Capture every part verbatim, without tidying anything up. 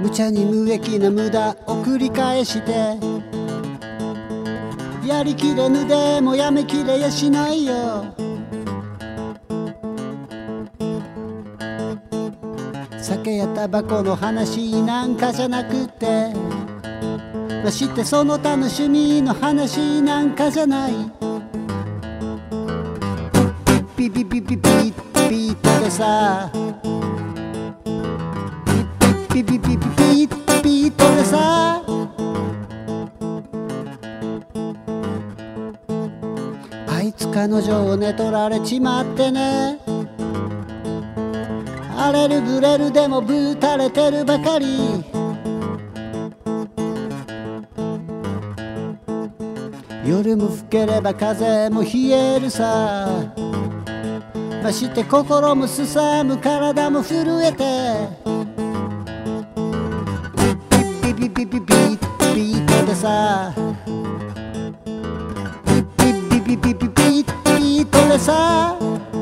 無茶に無益な無駄を繰り返して、やりきれぬでもやめきれやしないよ。酒やタバコの話なんかじゃなくて、ましてその他の趣味の話なんかじゃない。ピピピピピピッピッとでさ、ピピピピピピッピッとでさ、あいつ彼女を寝取られちまってね、荒れるぶれるでもぶたれてるばかり。夜も更ければ風も冷えるさ、まして心もすさむ体も震えて、ピピピピピピッとでさ、ピピピピピピピッとでさ、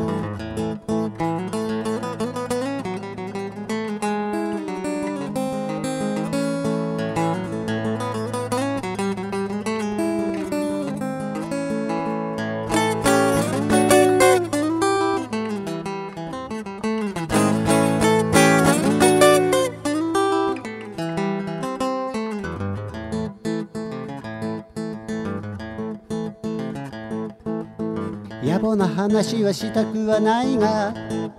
野暮な話はしたくはないが、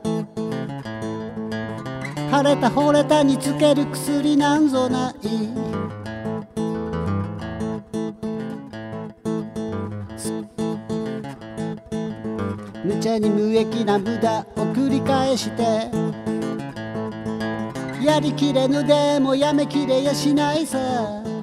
晴れた惚れたにつける薬なんぞない。無茶に無益な無駄を繰り返して、やりきれぬでもやめきれやしないさ。